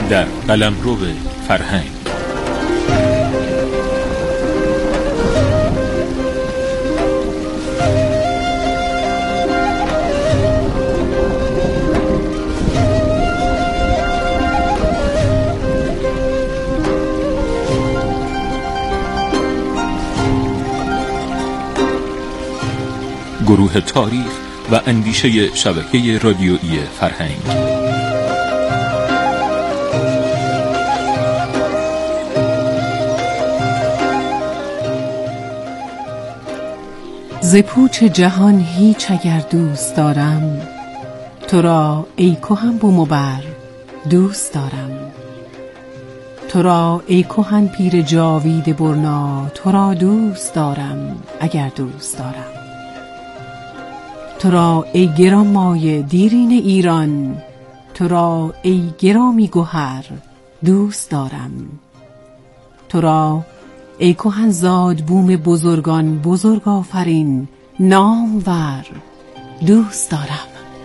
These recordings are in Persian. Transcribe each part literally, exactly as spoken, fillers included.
در قلمرو فرهنگ. گروه تاریخ و اندیشه شبکه رادیویی فرهنگ. ز پوچ جهان هیچ اگر دوست دارم، تو را ای کهن بوم و بر دوست دارم. تو را ای کهن پیر جاوید برنا، تو را دوست دارم اگر دوست دارم. تو را ای گرانمایه دیرین ایران، تو را ای گرامی گوهر دوست دارم. تو را ای کهن زاد بوم بزرگان بزرگ آفرین نامور دوست دارم.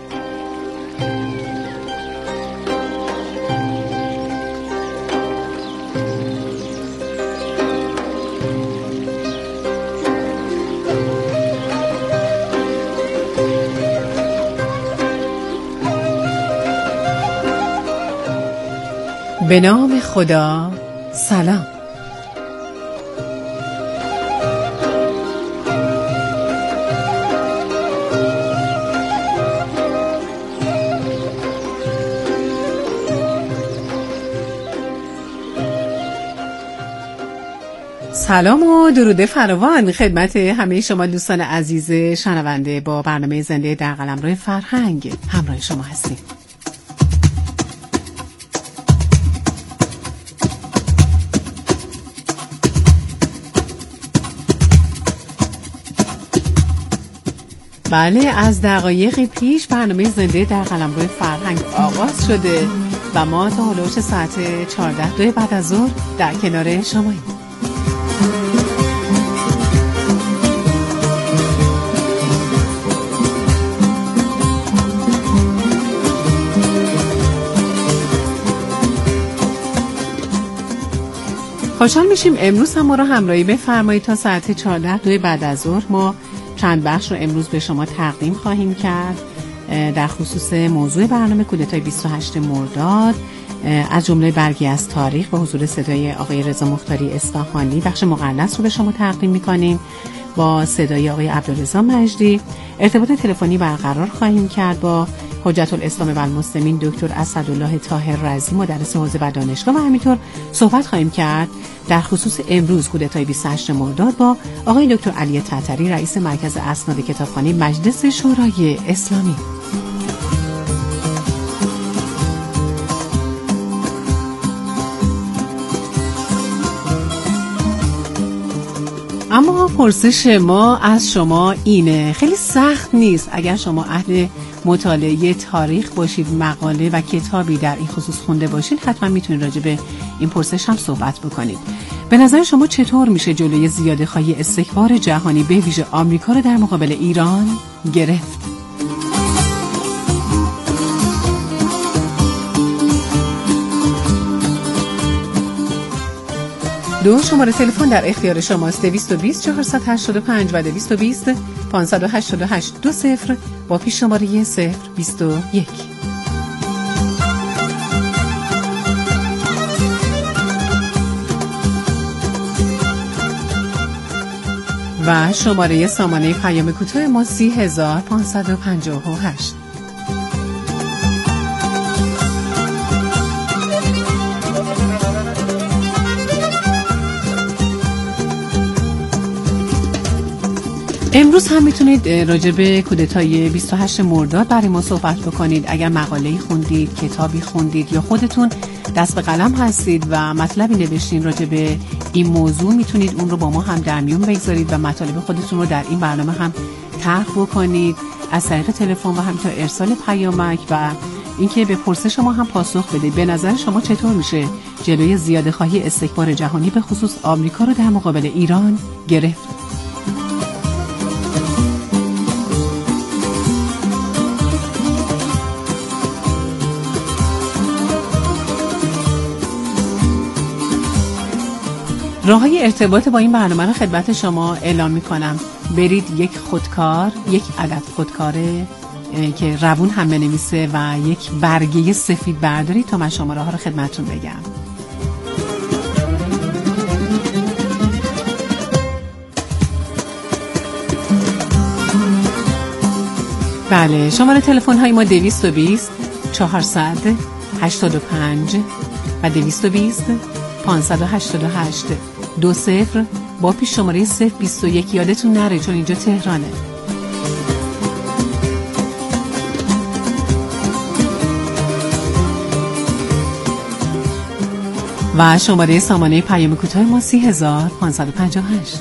به نام خدا. سلام. سلام و درود فراوان خدمت همه شما دوستان عزیز شنونده. با برنامه زنده در قلمرو فرهنگ همراه شما هستیم. بله، از دقایقی پیش برنامه زنده در قلمرو فرهنگ آغاز شده و ما تا هلوش ساعت چهارده دو بعد از ظهر در کنار شماییم. خوشحال میشیم امروز هم ما را همراهی بفرمایید تا ساعت چهارده دو بعد از ظهر. ما چند بخش رو امروز به شما تقدیم خواهیم کرد در خصوص موضوع برنامه کودتای بیست و هشتم مرداد، از جمله برگی از تاریخ با حضور صدای آقای رضا مختاری اصفهانی. بخش مقننس رو به شما تقدیم می‌کنیم با صدای آقای عبدالرضا مجدی. ارتباط تلفنی برقرار خواهیم کرد با حجت الاسلام و المسلمین دکتر اسدالله طاهر رضی، مدرس حوزه و دانشگاه، و همینطور صحبت خواهیم کرد در خصوص امروز کودتای بیست و هشتم مرداد با آقای دکتر علی طهطری، رئیس مرکز اسناد کتابخوانی مجلس شورای اسلامی. اما پرسش ما از شما اینه، خیلی سخت نیست اگر شما اهل مطالعه تاریخ باشید، مقاله و کتابی در این خصوص خونده باشید، حتما میتونید راجع به این پرسش هم صحبت بکنید. به نظر شما چطور میشه جلوی زیاده‌خواهی استکبار جهانی به ویژه آمریکا رو در مقابل ایران گرفت؟ دو شماره تلفن در اختیار شماست، دویست و بیست چهارصد و هشتاد و پنج و دویست و بیست پانصد و هشتاد و هشت دو صفر با پیش شماره صفر بیست و یک. و شماره سامانه پیام کوتاه ما سی هزار پانصد و پنجاه و هشت. امروز هم میتونید راجع به کودتای بیست و هشتم مرداد برای ما صحبت بکنید. اگر مقاله‌ای خوندید، کتابی خوندید یا خودتون دست به قلم هستید و مطلبی نوشتین راجع به این موضوع، میتونید اون رو با ما هم در میون بگذارید و مطالب خودتون رو در این برنامه هم طرح بکنید از طریق تلفن و همینطور ارسال پیامک و اینکه به پرسش ما هم پاسخ بدید. به نظر شما چطور میشه جلوی زیاده‌خواهی استکبار جهانی به خصوص آمریکا رو در مقابل ایران گرفت؟ راههای ارتباط با این برنامه رو خدمت شما اعلام میکنم. برید یک خودکار، یک عدد خودکاره که روون هم بنویسه و یک برگه سفید بردارید تا من شماره ها رو خدمتتون بگم. بله، شماره تلفن های ما دویست و بیست چهارصد هشتاد و پنج و دویست و بیست پانصد و هشتاد و هشت دو صفر با پیش شماره صفر بیست و یک. یادتون نره چون اینجا تهرانه. و شماره سامانه پیام کوتاه ما سی هزار پانصد و پنجاه و هشت.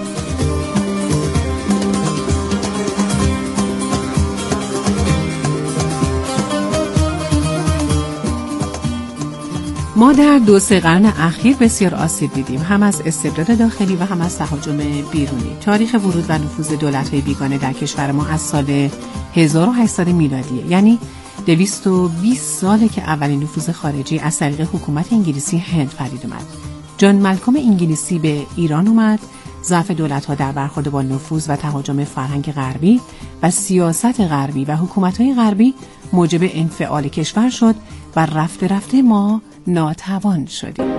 ما در دو سه قرن اخیر بسیار آسیب دیدیم، هم از استبداد داخلی و هم از تهاجم بیرونی. تاریخ ورود و نفوذ دولت‌های بیگانه در کشور ما از سال هزار و هشتصد میلادیه، یعنی دویست و بیست ساله که اولین نفوذ خارجی از طریق حکومت انگلیسی هند پدید اومد. جان مالکوم انگلیسی به ایران اومد. ضعف دولت‌ها در برخورد با نفوذ و تهاجم فرهنگ غربی و سیاست غربی و حکومت‌های غربی موجب انفعال کشور شد و رفته رفته ما ناتوان شدیم.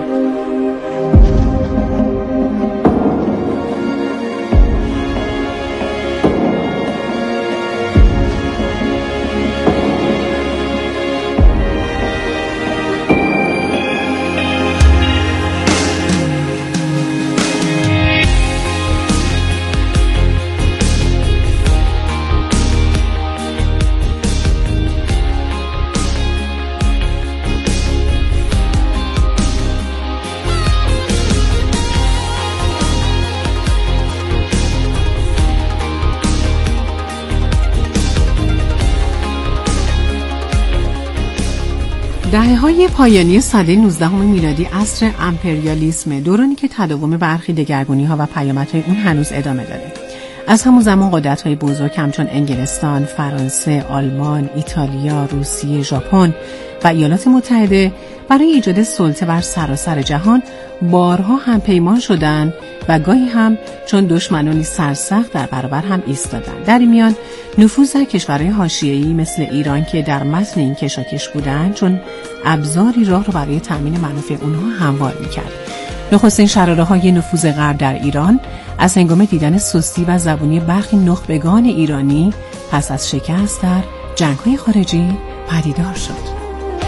دهه‌های پایانی سده نوزدهم میلادی عصر امپریالیسم، دورانی که تداوم برخی دگرگونی‌ها و پیامدهای اون هنوز ادامه داره. از همون زمان قدرت‌های بزرگ همچون انگلستان، فرانسه، آلمان، ایتالیا، روسیه، ژاپن و ایالات متحده برای ایجاد سلطه بر سراسر جهان بارها هم پیمان شدند و گاهی هم چون دشمنانی سرسخت در برابر هم ایستادند. در این میان نفوذ در کشورهای حاشیه‌ای مثل ایران که در متن این کشاکش بودند چون ابزاری راه رو برای تامین منافع اونها هموار می‌کرد. نخستین شراره‌های نفوذ غرب در ایران از هنگام دیدن سستی و زبونی برخی نخبگان ایرانی پس از شکست در جنگ‌های خارجی پدیدار شد.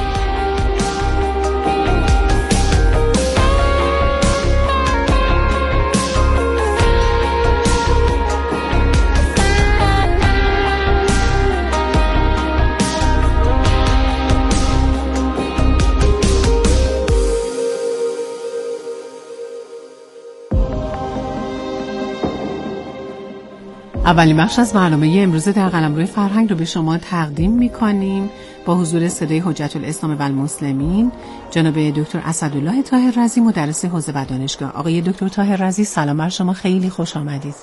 اولین بخش از برنامه امروز در قلمرو فرهنگ رو به شما تقدیم می‌کنیم با حضور صدای حجت الاسلام و المسلمین جناب دکتر اسدالله طاهررضی، مدرس حوزه و دانشگاه. آقای دکتر طاهررضی سلام بر شما، خیلی خوش آمدید.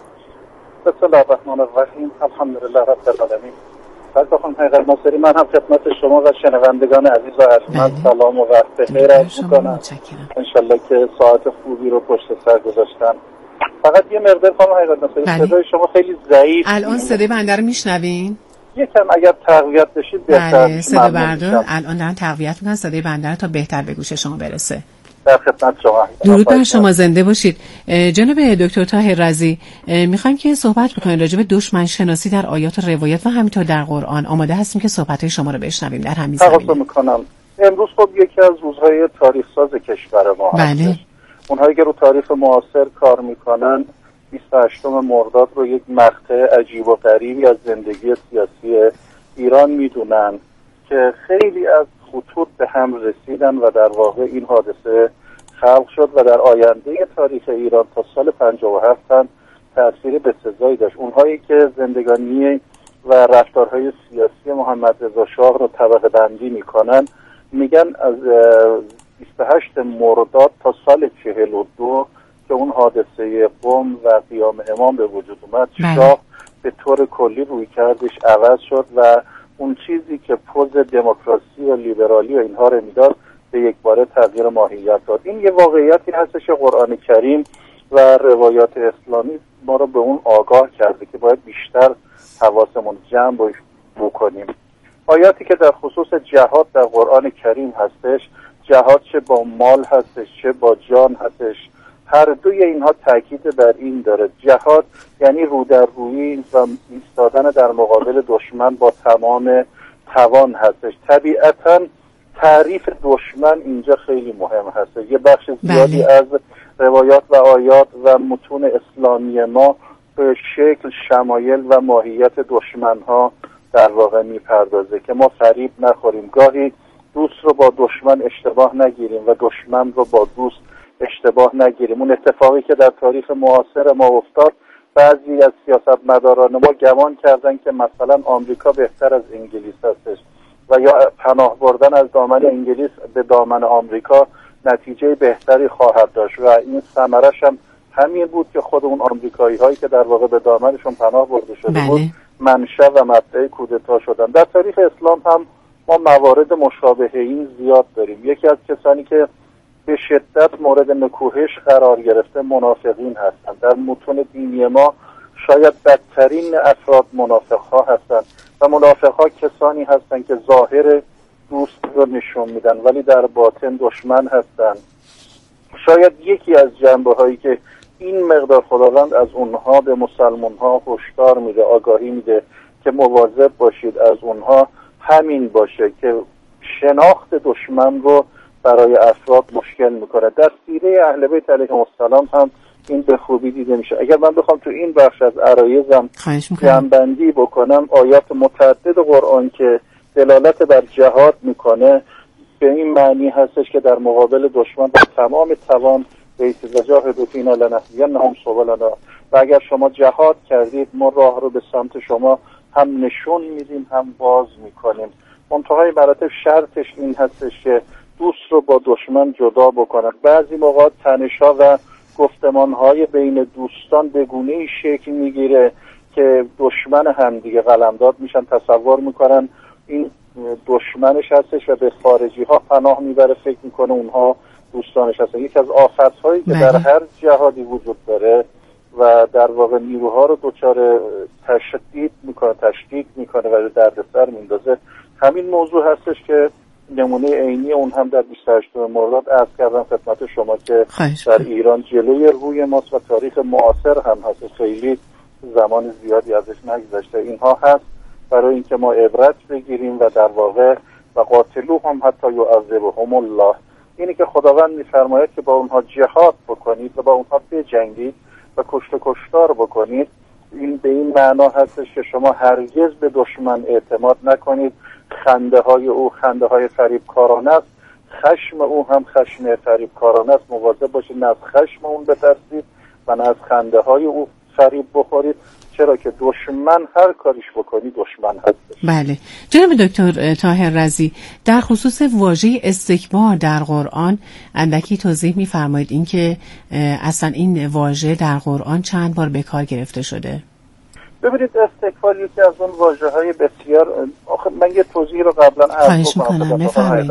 بسم الله الرحمن الرحیم، الحمدلله رب العالمین. خدمتتون پیغمبر ناصری، من هم خدمت شما و شنوندگان عزیز و ارجمند سلام و وقت بخیر عرض می‌کنم. ان شاءالله که ساعت خوبی رو پشت سر گذاشتن. فقط یه مقدار خانم حقیقت ناصری صدای شما خیلی ضعیف. الان صدای بنده رو میشنوین؟ یکم اگر تقویت بشید بهتر. بله، صدا بردار الان دارن تقویت میکنن صدای بنده رو تا بهتر به گوش شما برسه. در خدمت شما. درود بر شما، زنده باشید. جناب دکتر طاهررضی، میخوایم که صحبت بکنیم راجع به دشمن شناسی در آیات و روایات و همینطور در قرآن. آماده هستیم که صحبت‌های شما رو بشنویم در همین زمینه. تقاضا میکنم. امروز خب یکی از روزهای تاریخ ساز کشور ما هست. بله. اونهایی که رو تاریخ معاصر کار میکنن بیست و هشتم مرداد رو یک مقطع عجیب و غریبی از زندگی سیاسی ایران میدونن که خیلی از خطوط به هم رسیدن و در واقع این حادثه خلق شد و در آینده تاریخ ایران تا سال پنجاه و هفت هم تأثیر بسزایی داشت. اونهایی که زندگانی و رفتارهای سیاسی محمد رضا شاه رو طبقه بندی میکنن میگن از بیست و هشتم مرداد تا سال چهل و دو که اون حادثه قم و قیام امام به وجود اومد، شاه به طور کلی روی کردش عوض شد و اون چیزی که پوز دموکراسی و لیبرالی و اینها رو میداد به یک باره تغییر ماهیت داد. این یه واقعیتی هستش که قرآن کریم و روایات اسلامی ما رو به اون آگاه کرده که باید بیشتر حواسمون جمع بکنیم. آیاتی که در خصوص جهاد در قرآن کریم هستش، جهاد چه با مال هستش چه با جان هستش، هر دوی اینها تاکید بر این داره. جهاد یعنی رو در روی و ایستادن در مقابل دشمن با تمام توان هستش. طبیعتاً تعریف دشمن اینجا خیلی مهم هست. یه بخش زیادی بله. از روایات و آیات و متون اسلامی ما به شکل، شمایل و ماهیت دشمن ها در واقع میپردازه که ما فریب نخوریم، گاهی دوست رو با دشمن اشتباه نگیریم و دشمن رو با دوست اشتباه نگیریم. اون اتفاقی که در تاریخ معاصر ما افتاد، بعضی از سیاستمداران ما گمان کردن که مثلا آمریکا بهتر از انگلیس هستش و یا پناه بردن از دامن انگلیس به دامن آمریکا نتیجه بهتری خواهد داشت و این ثمرش هم همین بود که خود اون آمریکایی هایی که در واقع به دامنشون پناه برده شده بله. بود منشأ و مبدأ کودتا شدن. در تاریخ اسلام هم ما موارد مشابه این زیاد داریم. یکی از کسانی که به شدت مورد نکوهش قرار گرفته منافقین هستند. در متون دینی ما شاید بدترین افراد منافق ها هستند و منافق ها کسانی هستند که ظاهر دوست رو نشون میدن ولی در باطن دشمن هستند. شاید یکی از جنبه هایی که این مقدار خداوند از اونها به مسلمان ها هشدار میده، آگاهی میده که مواظب باشید از اونها، همین باشه که شناخت دشمن رو برای افراد مشکل میکنه. در سیره اهل بیت علیهم السلام هم این به خوبی دیده میشه. اگر من بخوام تو این بخش از عرایزم جمع‌بندی بکنم، آیات متعدد قرآن که دلالت بر جهاد میکنه به این معنی هستش که در مقابل دشمن با تمام توان بیت زجاهدوا فینا لنهدینهم سبلنا، و اگر شما جهاد کردید ما راه رو به سمت شما هم نشون میدیم هم باز میکنیم. منتهای مراتب شرطش این هستش که دوست رو با دشمن جدا بکنن. بعضی موقع تنش‌ها و گفتمان‌های بین دوستان به گونه‌ای شکل میگیره که دشمن هم دیگه قلمداد میشن، تصور میکنن این دشمنش هستش و به خارجی ها پناه میبره، فکر میکنه اونها دوستانش هستن. یکی از آفت‌هایی که در هر جهادی وجود داره و در واقع نیروها رو دچار تشدید میکنه، تشدید میکنه و دردسر میندازه، همین موضوع هستش که نمونه عینی اون هم در بیست و هشتم مرداد عرض کردم خدمت شما که در ایران جلوی روی ماست و تاریخ معاصر هم هست، خیلی زمان زیادی ازش نگذشته. اینها هست برای اینکه ما عبرت بگیریم و در واقع و قاتلوهم حتی یعذبهم الله، اینی که خداوند میفرماید که با اونها جهاد بکنید و با اونها بجنگید و کشت و کشتار بکنید. این به این معنا هستش که شما هرگز به دشمن اعتماد نکنید. خنده های او خنده های فریبکارانه است، خشم او هم خشم فریبکارانه است. مواظب باشید نه از خشم اون بترسید و نه از خنده های او فریب بخورید، چرا که دشمن هر کاریش بکنی دشمن هست. بله جناب دکتر طاهر رضی، در خصوص واژه استکبار در قرآن اندکی توضیح می‌فرمایید اینکه اصلا این واژه در قرآن چند بار به کار گرفته شده؟ ببینید استکبار یکی از اون واژه‌های بسیار، آخه من یه توضیح رو قبلا عرض کردم.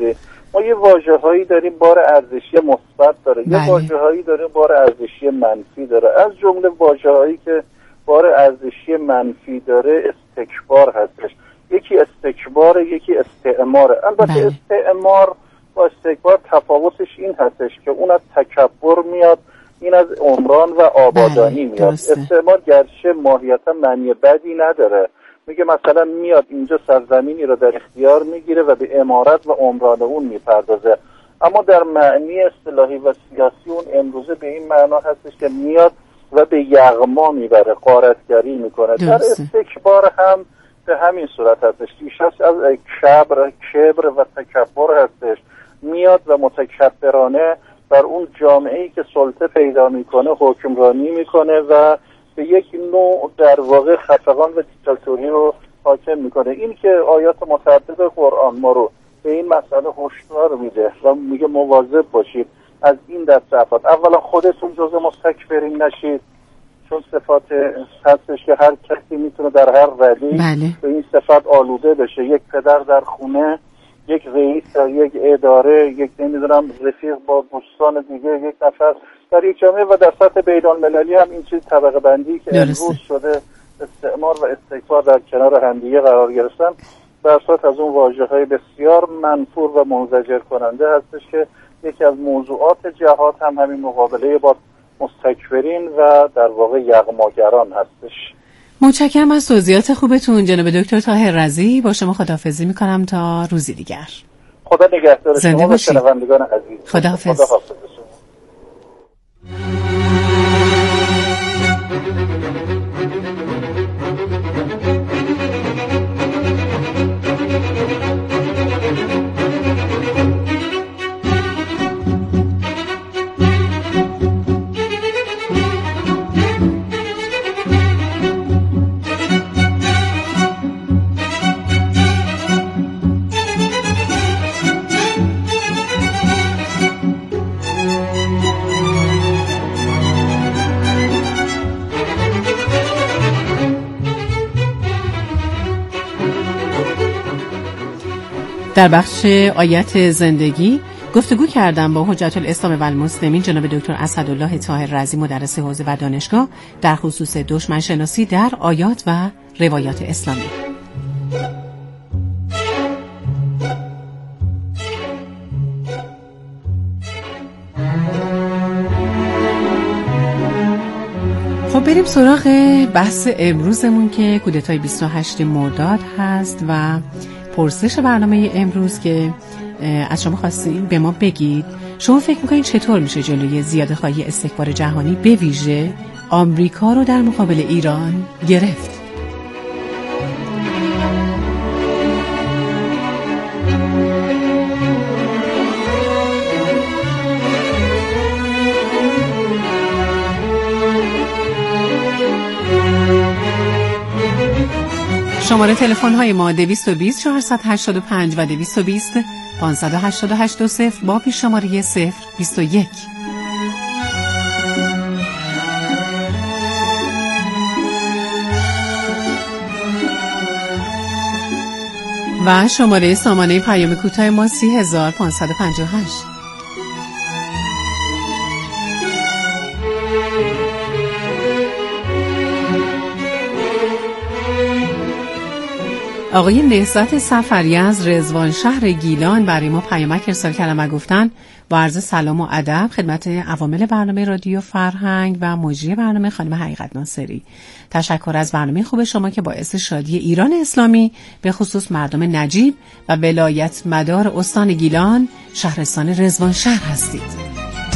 ما یه واژه‌هایی داریم بار ارزشی مثبت داره، بله. یه واژه‌هایی داریم بار ارزشی منفی داره. از جمله واژه‌هایی که بار ارزشی منفی داره استکبار هستش. یکی استکبار، یکی استعماره. البته بله. استعمار با استکبار تفاوتش این هستش که اون از تکبر میاد، این از عمران و آبادانی بله. میاد. درسته. استعمار گرچه ماهیتا معنی بدی نداره، میگه مثلا میاد اینجا سرزمینی رو در اختیار میگیره و به امارت و عمران اون میپردازه، اما در معنی اصطلاحی و سیاسی اون امروزه به این معنا هستش که میاد و به یغما میبره، غارتگری میکنه. در استکبار هم به همین صورت هستش، ریشش از کبر کبر و تکبر هستش، میاد و متکبرانه بر اون جامعه‌ای که سلطه پیدا میکنه حکمرانی میکنه و به یک نوع در واقع خفقان و دیکتاتوری رو حاکم میکنه. این که آیات متعدد قرآن ما رو به این مسئله هشدار میده و میگه مواظب باشید از این دست افراد. اولا خودتون جزء مستکبرین نشید، چون صفات هستش که هر کسی میتونه در هر ردی بله. به این صفات آلوده بشه. یک پدر در خونه یک رئیس در یک اداره، یک نمیدونم رفیق با دوستان دیگه، یک نفر در یک جامعه و در سطح بین‌المللی هم این چیز طبقه بندی که امروز شده استعمار و استکبار در کنار همدیگه قرار گرفتن، در صورت از اون واژه‌های بسیار منفور و منزجر کننده هستش که یکی از موضوعات جهاد هم همین مقابله با مستکبرین و در واقع یغماگران هستش. متشکرم از توضیحات خوبتون جناب دکتر طاهر رضی. با شما خداحافظی میکنم تا روزی دیگر. خدا نگهدار شما و شنوندگان عزیز. خداحافظ. خداحافظ. در بخش آیت زندگی گفتگو کردم با حجت الاسلام و المسلمین جناب دکتر اسدالله طاهر رضی مدرس حوزه و دانشگاه در خصوص دشمن شناسی در آیات و روایات اسلامی. خب بریم سراغ بحث امروزمون که کودتای بیست و هشتم مرداد هست و پرسش برنامه امروز که از شما خواستیم به ما بگید شما فکر میکنید چطور میشه جلوی زیاده خواهی استکبار جهانی به ویژه آمریکا رو در مقابل ایران گرفت؟ شماره تلفن های ما دویست و بیست چهارصد و هشتاد و پنج و دویست و بیست پانصد و هشتاد و هشت و صفر با پیش شماره صفر بیست و یک و شماره سامانه پیام کوتاه ما سی هزار پانصد و پنجاه و هشت. آقای نهضت صفری از رضوان شهر گیلان برای ما پیامک ارسال کردن و گفتن با عرض سلام و ادب خدمت عوامل برنامه رادیو فرهنگ و مجری برنامه خانم حقیقت ناصری. تشکر از برنامه خوب شما که باعث شادی ایران اسلامی به خصوص مردم نجیب و ولایت مدار استان گیلان شهرستان رضوان شهر هستید.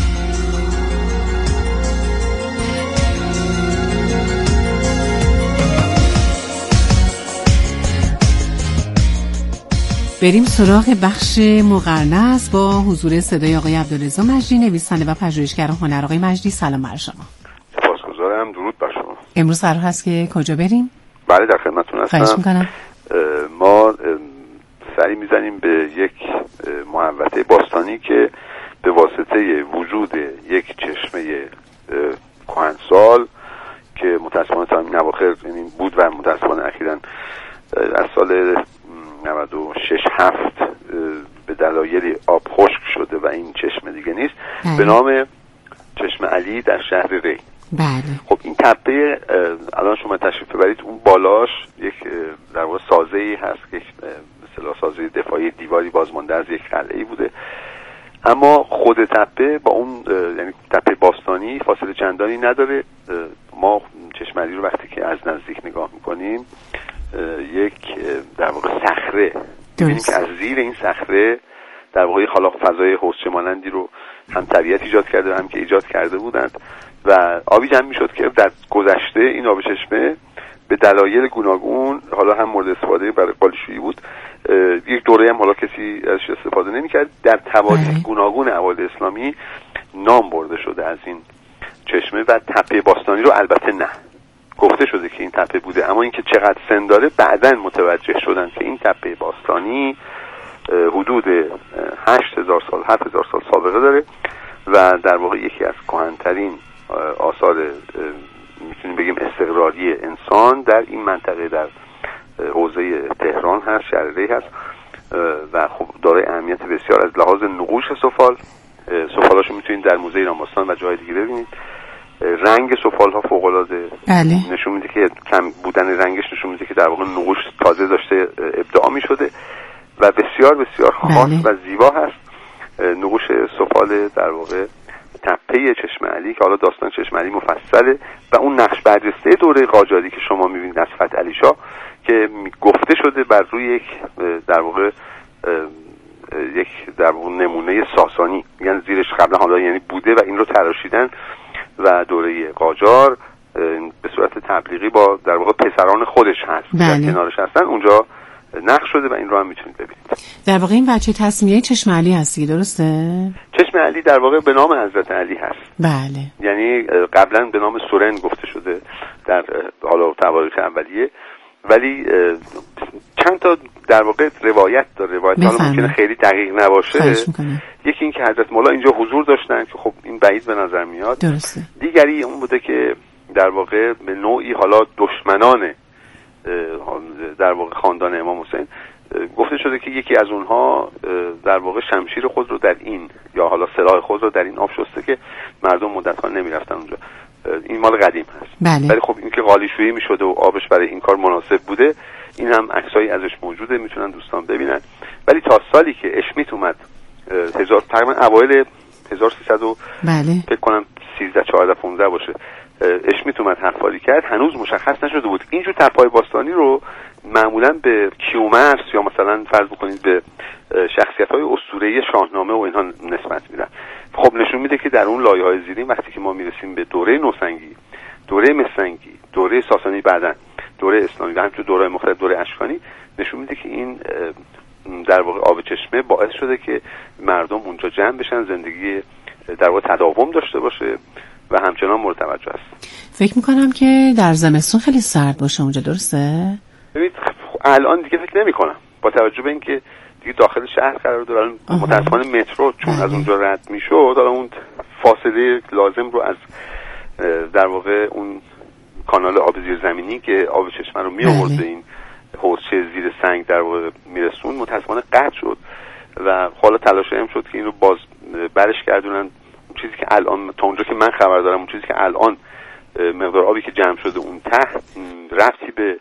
بریم سراغ بخش مقرنس با حضور صدای آقای عبدالرضا مجدی نویسنده و پژوهشگر هنر. آقای مجدی سلام بر شما. سپاسگزارم. درود بر شما. امروز قرار هست که کجا بریم؟ بله در خدمتتون هستم. خواهش میکنم. ما سری میزنیم به یک محوطه باستانی که به واسطه وجود یک چشمه کهنسال که متاسفانه تا این اواخر بود و متاسفانه اخیراً از سال نود و شش هفت به دلایلی آب خشک شده و این چشمه دیگه نیست. بله. به نام چشمه علی در شهر ری. بله. خب این تپه الان شما تشریف ببرید اون بالاش یک در واقع سازه‌ای هست که مثلا سازه دفاعی دیواری بازمانده از یک قلعه‌ای بوده، اما خود تپه با اون یعنی تپه باستانی فاصله چندانی نداره. ما چشمه علی رو وقتی که از نزدیک نگاه می‌کنیم یک در واقع صخره می‌بینیم که از زیر این صخره در واقع خلاق فضای حوضچه مانندی رو هم طبیعت ایجاد کرده و هم که ایجاد کرده بودند و آبی جمع می‌شد که در گذشته این آب چشمه به دلایل گوناگون حالا هم مورد استفاده برای بالشویی بود، یک دوره هم حالا کسی ازش استفاده نمی‌کرد، در تواریخ گوناگون اوایل اسلامی نام برده شده از این چشمه و تپه باستانی رو البته نه گفته شده که این تپه بوده، اما اینکه چقدر سن داره بعداً متوجه شدن که این تپه باستانی حدود هشت هزار سال هفت هزار سال سابقه داره و در واقع یکی از کهن‌ترین آثار میتونیم بگیم استقراری انسان در این منطقه در حوزه تهران هست، شهر ری هست و خب دارای اهمیت بسیار از لحاظ نقوش سفال. سفالاشو میتونید در موزه ایران باستان و جای دیگه ببینید. رنگ سفال ها فوق العاده بله. نشون میده که کم بودن رنگش نشون میده که در واقع نقوش تازه داشته ابداع میشده و بسیار بسیار خاص بله. و زیبا هست. نقوش سفال در واقع تپه چشم علی که حالا داستان چشم علی مفصله و اون نقش برجسته دوره قاجاری که شما میبینید از فتح علی شاه که گفته شده بر روی یک در واقع یک در واقع نمونه ساسانی، یعنی زیرش قبلا حالا یعنی بوده و این رو تراشیدن و دوره قاجار به صورت تبلیغی با در واقع پسران خودش هست در کنارش هستن اونجا نقش شده و این رو هم میتونید ببینید. در واقع این بچه تسمیه چشم علی هستی، درسته؟ چشم علی در واقع به نام حضرت علی هست. بله. یعنی قبلا به نام سورن گفته شده در حالا تواریخ اولیه، ولی چند تا در واقع روایت داره. روایت حالا ممکنه خیلی دقیق نباشه. یکی این که حضرت مولا اینجا حضور داشتن که خب این بعید به نظر میاد. درسته. دیگری اون بوده که در واقع به نوعی حالا دشمنان در واقع خاندان امام حسین گفته شده که یکی از اونها در واقع شمشیر خود رو در این یا حالا سلاح خود رو در این آب شسته که مردم مدت‌ها نمیرفتن اونجا. این مال قدیم هست. بله. ولی خب این که قالیشویی میشده و آبش برای این کار مناسب بوده، این هم عکسایی ازش موجوده، میتونن دوستان ببینن. ولی تا سالی که اشمیت اومد هزار تقریبا اوایل هزار و سیصد بله. فکر کنم سیزده چهارده پانزده باشه اشمیت اومد حفاری کرد، هنوز مشخص نشده بود. اینجور تپه‌های باستانی رو معمولا به کیومرث یا مثلا فرض بکنید به شخصیت‌های اسطوره‌ای شاهنامه و اینها نسبت میدن. خب نشون میده که در اون لایه‌های زیرین وقتی که ما میرسیم به دوره نوسنگی، دوره مصرنگی، دوره ساسانی، بعداً دوره اسلامی و همچنین دوره مختلف، دوره اشکانی، نشون میده که این در واقع آب چشمه باعث شده که مردم اونجا جمع بشن، زندگی در واقع تداوم داشته باشه و همچنان مورد توجه است. فکر میکنم که در زمستون خیلی سرد باشه اونجا، درسته؟ ببینید الان دیگه فکر نمی‌کنم با توجه به اینکه دیگه داخل شهر قرار داره، متأسفانه مترو چون از اونجا رد میشد، حالا اون فاصله لازم رو از در واقع اون کانال آب زیرزمینی که آب چشمه رو می آورد به این حوضچه زیر سنگ در واقع میرسون متأسفانه قطع شد و حالا تلاش هم شد که این رو باز برش گردونن. چیزی که الان تا اونجا که من خبر دارم، اون چیزی که الان مقدار آبی که جمع شده اون تحت ربطی به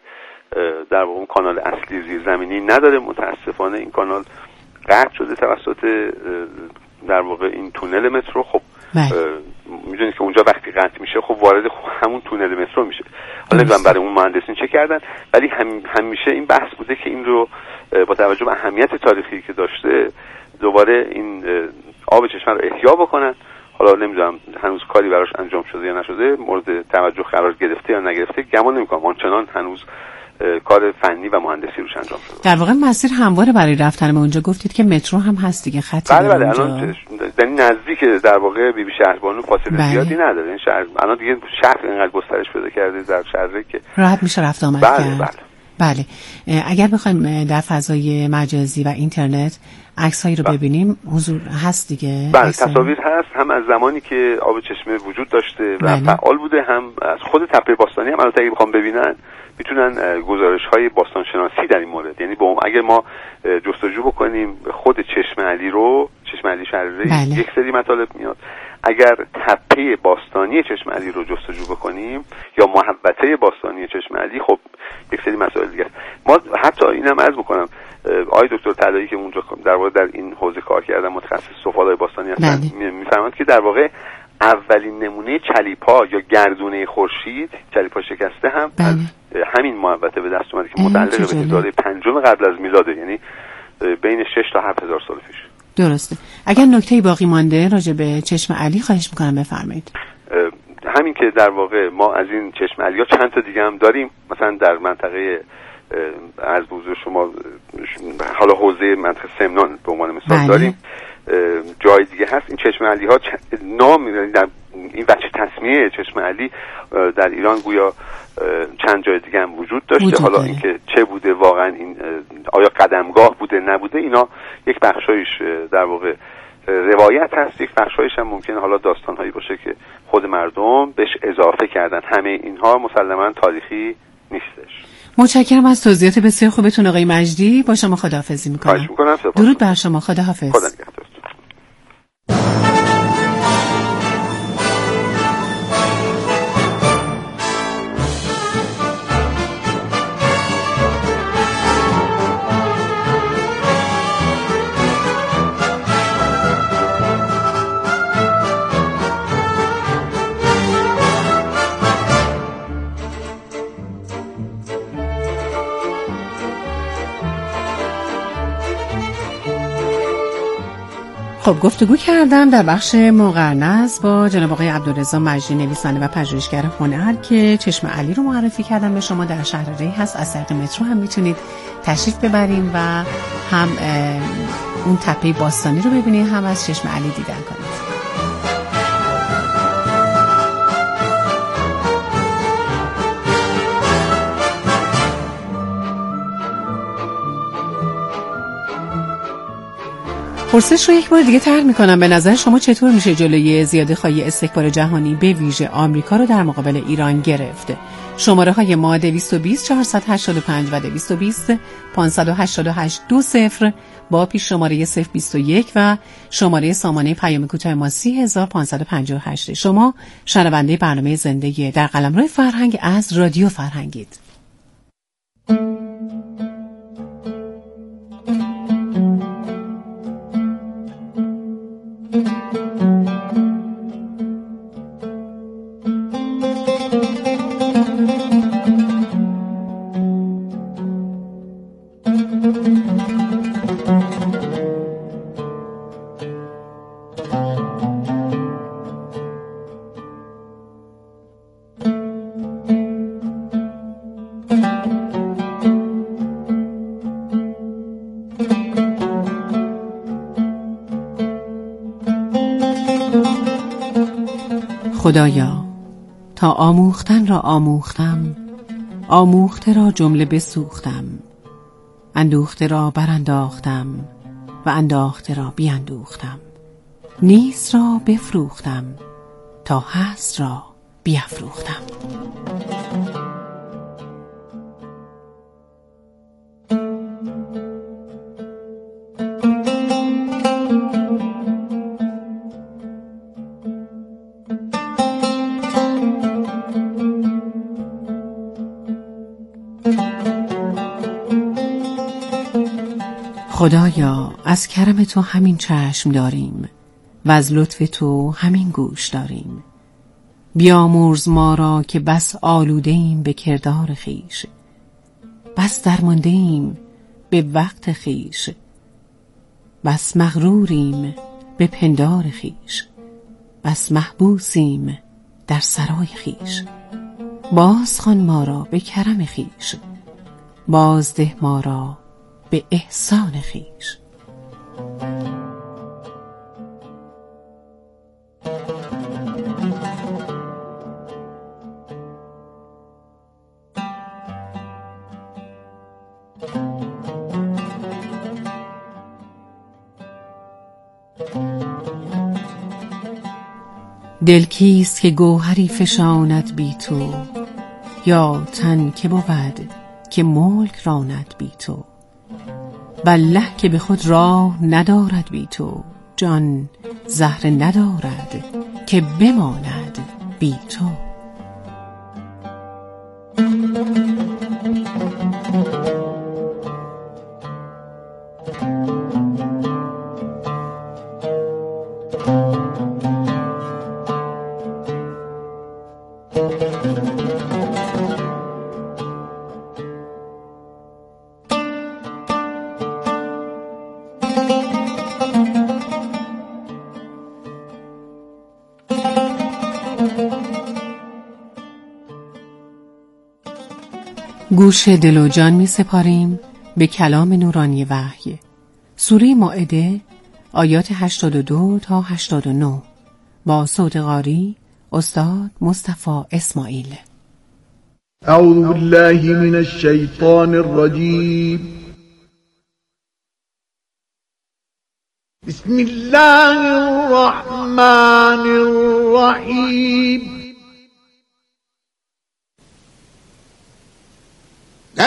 در واقع اون کانال اصلی زیرزمینی نداره. متاسفانه این کانال قطع شده توسط در واقع این تونل مترو. خب میدونید که اونجا وقتی قطع میشه خب وارد همون تونل مترو میشه. حالا نمیدونم برای اون مهندسین چه کردن، ولی هم همیشه این بحث بوده که این رو با توجه به اهمیت تاریخی که داشته دوباره این آب چشمه رو احیا بکنن. حالا نمیدونم هنوز کاری براش انجام شده یا نشده، مورد توجه قرار گرفته یا نگرفته، گمان نمیکنم آنچنان هنوز کار فنی و مهندسی روش انجام شده. در واقع مسیر همواره برای رفتن به اونجا گفتید که مترو هم هست دیگه، خطی بله بله الان در این نزدیک در واقع بی بی شهربانو فاصله بله. زیادی نداره. این شهر الان دیگه شهر اینقدر گسترش پیدا کرده در شهری که راحت میشه رفت آمد بله کرد. بله. بله اگر بخوایم در فضای مجازی و اینترنت عکس‌هایی رو بله. ببینیم حضور هست دیگه. بله تصاویر هست، هم از زمانی که آب چشمه وجود داشته و بله. فعال بوده، هم از خود تپه باستانی هم البته اگه بخوام ببینن میتونن گزارش‌های باستانشناسی در این مورد، یعنی با اگر ما جستجو بکنیم خود چشم علی رو، چشم علی شهریاری بله. یک سری مطالب میاد. اگر تپه باستانی چشم علی رو جستجو بکنیم یا محوطه باستانی چشم علی، خب یک سری مسائل دیگه است. ما حتی اینم عرض بکنم آقای دکتر طلایی که اونجا در واقع در این حوزه کار کردن، متخصص سفالای باستانی هستن، بله. میفرمایند که در واقع اولین نمونه چلیپا یا گردونه خورشید، چلیپا شکسته هم بله. از همین محوطه به دست اومده که متعلق به هزاره پنجم قبل از میلاده، یعنی بین شش تا هفت هزار سال پیش. درسته. اگر نکته‌ای باقی مانده راجع به چشم علی خواهش میکنم بفرمایید. همین که در واقع ما از این چشم علی ها چند تا دیگه هم داریم، مثلا در منطقه از بوزور شما حالا حوزه منطقه سمنان به عنوان مثال بله. داریم، جای دیگه هست. این چشم علی ها نام در این بچه تسمیه چشم علی در ایران گویا چند جای دیگه هم وجود داشته وجود حالا اینکه چه بوده واقعا، این آیا قدمگاه بوده نبوده، اینا یک بخشایش در واقع روایت هست، یک بخشایش هم ممکنه حالا داستان هایی باشه که خود مردم بهش اضافه کردن. همه اینها مسلماً تاریخی نیستش. متشکرم از توضیحات بسیار خوبتون آقای مجدی. با شما خداحافظی میکنم. خواهش میکنم. درود بر شما. خداحافظ. خدا نگهدار. خب گفتگو کردم در بخش مقرنس با جناب آقای عبدالرضا مجدی، نویسنده و پژوهشگر هنر که چشم علی رو معرفی کردم به شما. در شهر ری هست، از طریق مترو هم میتونید تشریف ببرین و هم اون تپه باستانی رو ببینید، هم از چشم علی دیدن کنید. پرسش رو یک بار دیگه طرح می‌کنم، به نظر شما چطور میشه جلوی زیاده خواهی استکبار جهانی به ویژه آمریکا رو در مقابل ایران گرفت؟ شماره های ما دویست و بیست چهارصد و هشتاد و پنج و دویست و بیست پانصد و هشتاد و هشت دو صفر با پیش شماره صفر بیست و یک و شماره سامانه پیام کوتاه ما سی هزار و پانصد و پنجاه و هشت. شما شنونده برنامه زندگی در قلمرو فرهنگ از رادیو فرهنگید. خدایا تا آموختن را آموختم، آموخته را جمله بسوختم، اندوخته را برانداختم و انداخته را بیندوختم، نیست را بفروختم تا هست را بیافروختم. خدایا از کرم تو همین چشم داریم و از لطف تو همین گوش داریم. بیامرز ما را که بس آلوده ایم به کردار خیش، بس درمانده ایم به وقت خیش، بس مغروریم به پندار خیش، بس محبوسیم در سرای خیش. بازخوان ما را به کرم خیش، بازده ما را به احسان خیش. دل کیست که گوهری فشاند بی تو، یا تن که بود که ملک راند بی تو. والله که به خود راه ندارد بی تو، جان زهره ندارد که بماند بی تو. گوش دل و جان می سپاریم به کلام نورانی وحی. سوره مائده آیات هشتاد و دو تا هشتاد و نه با صوت قاری استاد مصطفی اسماعیل. اعوذ بالله من الشیطان الرجیم. بسم الله الرحمن الرحیم.